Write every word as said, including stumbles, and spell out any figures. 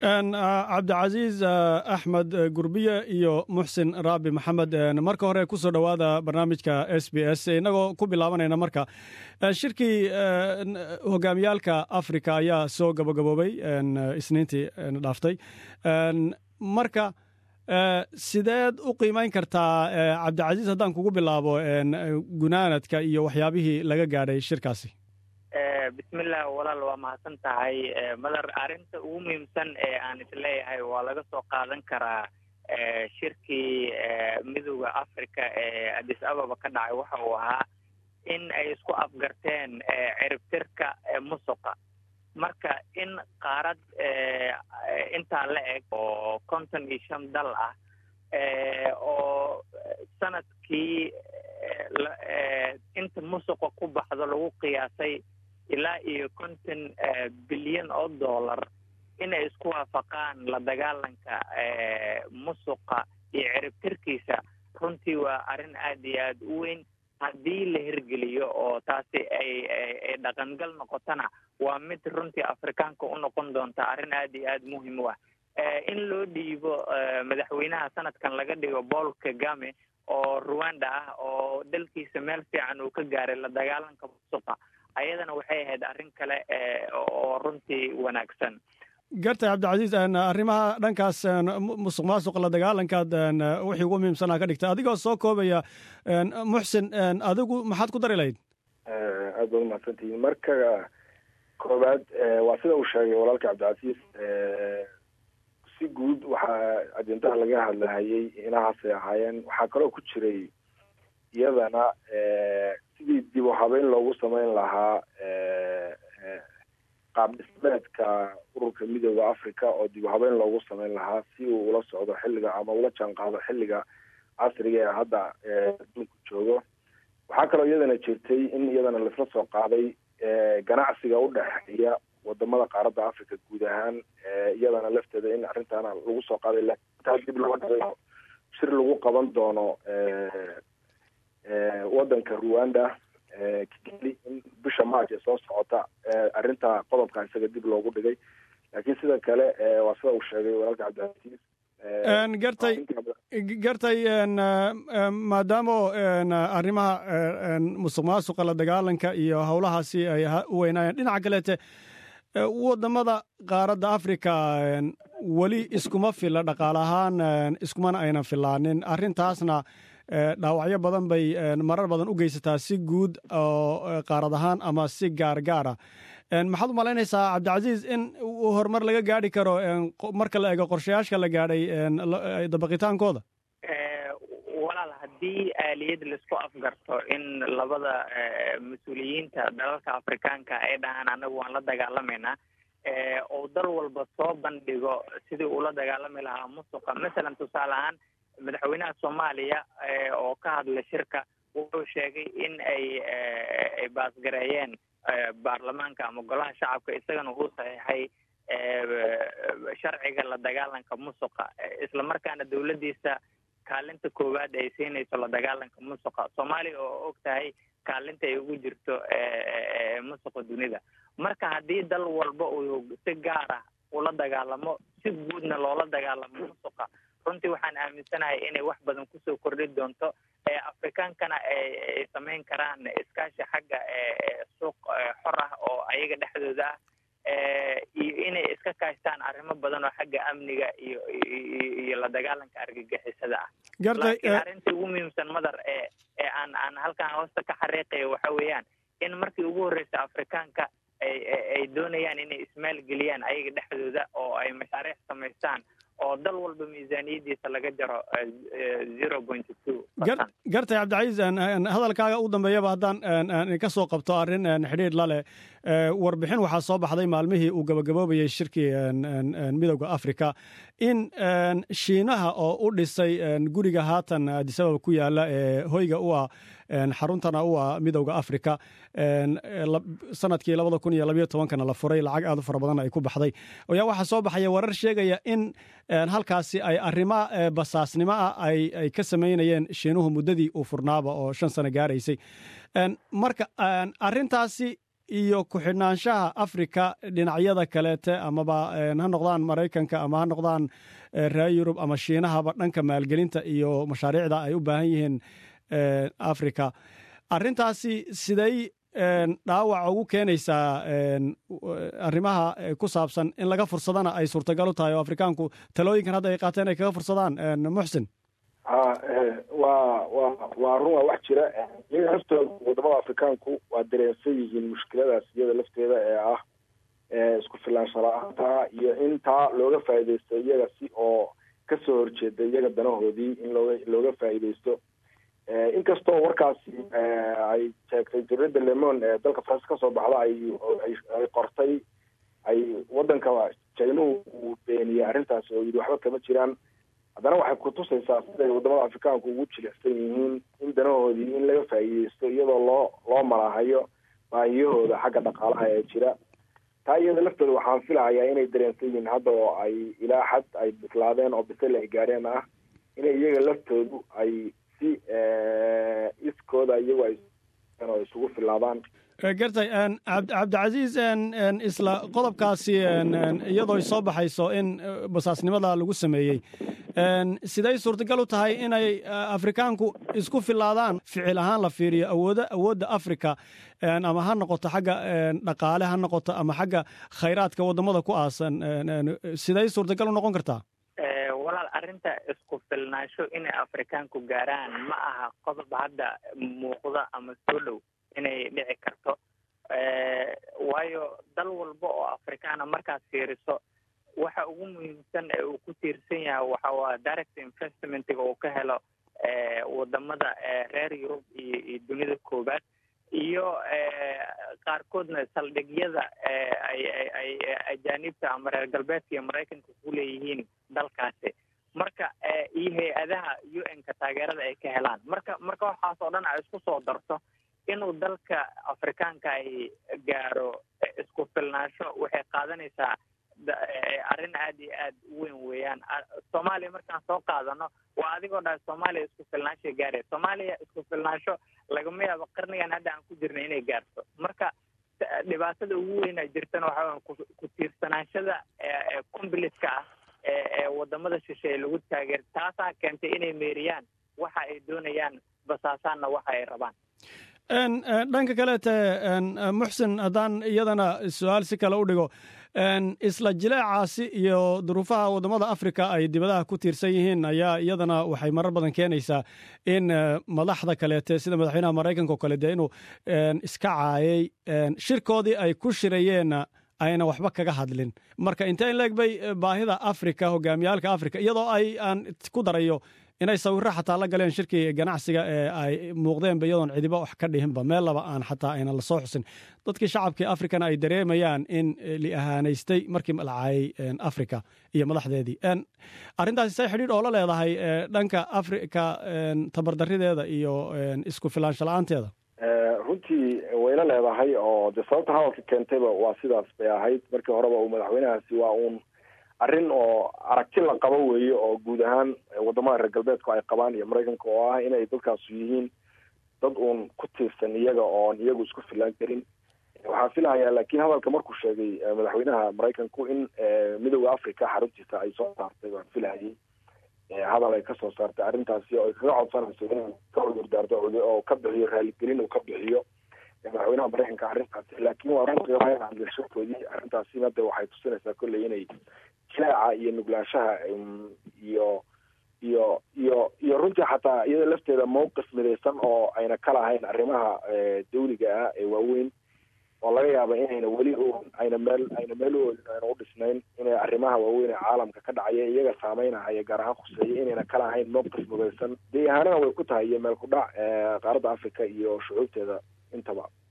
أن عبد العزيز أحمد قربية iyo محسن رابي محمد marka hore ku soo dhawaada barnaamijka S B S inagoo ku bilaabanayna marka shirkii hogaamiyaalka Afrika ayaa soo gabagaboobay isniintii dhaaftay marka sideed u qiimeyn kartaa Cabdi Casiis haddaan kugu bilaabo gunaanadka iyo waxyaabihii laga gaadhay shirkaasi bismillah walaal waa mahadsan tahay madar arinta ugu muhiimsan ee aan isleeyahay waa laga soo qaadan karaa shirkii midowga Afrika ee Addis Ababa ka dhacay waxa uu ahaa in ay isku afgarteen ciribtirka musuqa marka in qaarad inta la eg oo konton iyo shan dal ah oo sanadkii inta musuqa ku baxdo lagu qiyaasay ilaa iyo konton bilyan oo dollar inay isku waafaqaan la dagaalanka musuqa iyo ciribtirkiisa runtii waa arrin aad iyo aad u weyn haddii la hirgeliyo oo taasi ay dhaqangal noqotona waa mid runtii Afrikaanka u noqon doonta arrin aad iyo aad muhiim u ah in loo dhiibo madaxweynaha sanadkan laga dhigo Paul Kagame oo Rwanda ah oo dalkiisa meel fiican uu ka gaaray la dagaalanka musuqa ayadana waxay ahayd arrin kale oo runtii wanaagsan gartay Cabdi Casiis arrimaha dhankaas musuqmaasuqa la dagaalankaad wixii ugu muhiimsanaa ka dhigtay adigoo soo koobaya Muxsin adigu maxaad ku dari lahayd aad baad mahadsantihiin marka koobaad waa sida uu sheegay walaalka Cabdi Casiis si guud waxaa ajendaha laga hadlayay inahaasay ahaayeen waxaa kaloo ku jiray iyadana sidii dib u habeyn loogu samayn lahaa qaab dhismeedka ururka midowda Afrika oo dib u habeyn loogu samayn lahaa si uu ula socdo xilliga ama ula jaanqaado xilliga casriga ee hadda adduunku joogo waxaa kaloo iyadana jirtay in iyadana laisla soo qaaday ganacsiga u dhexeeya wadamada qaaradda Afrika guud ahaan iyadana lafteeda in arrintaana lagu soo qaaday laakiin dib loo dhigo shir lagu qaban doono wadanka Rwanda Kigali in bisha March soo socota arrinta qodobka isaga dib loogu dhigay laakiin sida kale waa sida uu sheegay walaalka Cabdi Casiis een gartay gartay een maadaama arrimaha musuqmaasuqa la dagaalanka iyo hawlahaasi ay u weynayeen dhinaca kaleete wadamada qaaradda Afrika wali iskuma fila dhaqaale ahaan iskumana aynan filaanin arrintaasna dhaawacyo badan bay marar badan u geysataa si guud oo qaarad ahaan ama si gaargaar ah maxaad u malaynaysaa Cabdi Casiis in horumar laga gaari karo marka la eego qorshayaasha la gaadhay dabaqitaankooda walaal haddii aaliyad laisku afgarto in labada mas-uuliyiinta dalalka Afrikaanka ay dhahaan anagu waan la dagaalamayna oo dal walba soo bandhigo sidii uu la dagaalami lahaa musuqa masalan tusaale ahaan madaxweynaha Soomaaliya oo ka hadlay shirka wuxuu sheegay in ay ay baasgareeyeen baarlamaanka ama golaha shacabka isagana uu saxiixay sharciga la dagaalanka musuqa isla markaana dawladdiisa kaalinta koowaad ay siinayso la dagaalanka musuqa Soomaaliya oo og tahay kaalinta ay ugu jirto musuqa dunida marka haddii dal walba uu si gaar ah ula dagaalamo si guudna loola dagaalamo musuqa runtii waxaan aaminsanahay inay wax badan kusoo kordhi doonto Afrikaankana ay samayn karaan iskaashi xagga suuq xor ah oo ayaga dhexdooda ah iyo inay iska kaashtaan arrimo badan oo xagga amniga iyo iyo la dagaalanka argagixisada ah gartay arrinta ugu muhiimsan madar ee ee aan aan halkaan hoosta ka xariiqayo waxa weeyaan in markii ugu horreysay Afrikaanka ay ay doonayaan inay ismaal geliyaan ayaga dhexdooda oo ay mashaariic samaystaan oo dal walba miisaaniyadiisa laga jaro zero point two gartay Cabdi Casiis hadalkaaga u dambeeyaba haddaan ka soo qabto arrin xidhiidh la leh warbixin waxaa soo baxday maalmihii uu gabagaboobayay shirkii midowda Afrika in Shiinaha oo u dhisay guriga haatan Addis Ababa ku yaala ee hoyga u ah xaruntana u ah midowda Afrika sanadkii labada kun iyo labayo tobankana la furay lacag aad u fara badan ay ku baxday ayaa waxaa soo baxaya warar sheegaya in halkaasi ay arrimo basaasnimo ah ay ay ka sameynayeen Shiinuhu muddadii uu furnaaba oo shan sano gaaraysay marka arrintaasi iyo ku-xidhnaanshaha afrika dhinacyada kaleete amaba ha noqdaan maraykanka ama ha noqdaan reer yurub ama shiinahaba dhanka maalgelinta iyo mashaariicda ay u baahan yihiin afrika arrintaasi siday dhaawac ugu keenaysaa arrimaha ku saabsan in laga fursadana ay suurtagal u tahay oo afrikaanku talooyinkan hadda ay qaateen ay kaga fursadaan muxsin waa wa waa run waa wax jira iyaga laftooda wadamada afrikaanku waa dareensan yihiin mushkiladaas iyada lafteeda ee ah isku filaansho la-aanta iyo in taa looga faa'iidaysto iyaga si oo kasoo horjeeda iyaga danahoodii in looga looga faa'iidaysto inkastoo warkaasi ay sheegtay dowladda lemon ee dalka faransa kasoo baxda ay ay qortay ay wadanka jaynuhu uu beeniyey arrintaasi oo yidhi waxba kama jiraan haddana waxay kutusaysaa siday wadamada afrikaanku ugu jilicsan yihiin in danahoodii in laga faa'iidaysto iyadoo loo loo malaahayo baahiyahooda xagga dhaqaalaha ee jira taa iyada laftooda waxaan filahayaa inay dareensan yihiin hadda oo ay ilaa xad ay bislaadeen oo bisel ay gaareen ah inay iyaga laftoodu ay si iskooda iyagu ay oo isugu filaadaan gartay cabdicasiis isla qodobkaasi iyadoo ay soo baxayso in basaasnimada lagu sameeyey siday suurtagal u tahay inay afrikaanku isku filaadaan ficil ahaan la fiiriyo awooda awoodda africa ama ha noqoto xagga dhaqaale ha noqoto ama xagga khayraadka wadamada ku aasan siday suurtagal u noqon kartaa walaal arrinta isku filnaansho inay afrikaanku gaaraan ma aha qodob hadda muuqda ama soo dhow inay dhici karto waayo dal walba oo afrikaana markaad fiiriso waxa ugu muhiimsan ee uu ku tiirsan yahay waxa waa direct investmentiga uu ka helo wadamada reer yurub iyo iyo dunida koobaad iyo qaarkoodna saldhigyada ay ay ajaanibta ama reer galbeedka iyo maraykanka ku leeyihiin dalkaasi marka iyo hay-adaha u n-ka taageerada ay ka helaan marka marka waxaas oo dhan ay isku soo darto inuu dalka afrikaanka ay gaaro isku filnaansho waxay qaadanaysaa arrin aad iyo aad u weyn weeyaan soomaaliya markaan soo qaadano waa adigoo dhaha soomaaliya isku filnaanshay gaaraya soomaaliya isku filnaansho lagama yaabo qarnigan hadda aan ku jirna inay gaarto marka dhibaatada ugu weynaa jirtana waxaa ku tiirsanaanshada combliska ah ee wadamada shisheeye lagu taageer taasaa keentay inay meeriyaan waxa ay doonayaan basaasaanna waxa ay rabaan dhanka kaleete muxsin haddaan iyadana su-aal si kale u dhigo isla jileecaasi iyo duruufaha wadamada africa ay dibadaha ku tiirsan yihiin ayaa iyadana waxay marar badan keenaysaa in madaxda kaleete sida madaxweynaha maraykanka oo kale dee inuu iska caayay shirkoodii ay ku shirayeenna ayna waxba kaga hadlin marka intee in leeg bay baahida africa hogaamiyaalka africa iyadoo ay aan ku darayo inay sawirro xataa la galeen shirkii ganacsiga ee ay muuqdeenba iyadoon cidiba wax ka dhihinba meel laba aan xataa ayna la soo xusin dadkii shacabkii africana ay dareemayaan in li ahaanaystay markii la caayay africa iyo madaxdeedii arrintaasi say xidhiidh oo la leedahay dhanka africa tabardarideeda iyo isku filaansho la-aanteeda runtii wayla leedahay oo de sababta hadalka keentayba waa sidaas bay ahayd markii horeba uu madaxweynahaasi waa uun arrin oo aragti la qabo weeye oo guud ahaan wadamada reer galbeedku ay qabaan iyo maraykanka oo ah inay dadkaasu yihiin dad uun ku tiirsan iyaga oon iyagu isku filaan karin waxaa filahayaa laakiin hadalka markuu sheegay madaxweynaha maraykanku in midooda africa xaruntiisa ay soo saartay waan filahayay hadal ay kasoo saartay arrintaasi oo ay kaga codsanayso inuu ka cudurdaarto oo ka bixiyo raaligelin uu ka bixiyo madaxweynaha maraykanka arrintaasi laakiin waa runtii arrintaasi hadda waxay tusinaysaa kolley inay jileeca iyo nuglaanshaha iyo iyo iyo iyo runtii xataa iyada lafteeda mawqif midaysan oo ayna ka lahayn arrimaha dawliga ah ee waaweyn oo laga yaaba inayna weli ayna meel ayna meel ayna u dhisnayn inay arrimaha waaweyn ee caalamka ka dhacaya iyaga saameynahaya gaar ahaan khuseeya inayna ka lahayn mawqif midaysan dee ahaanana way ku tahay iyo meel ku dhac qaaradda africa iyo shucuubteeda intaba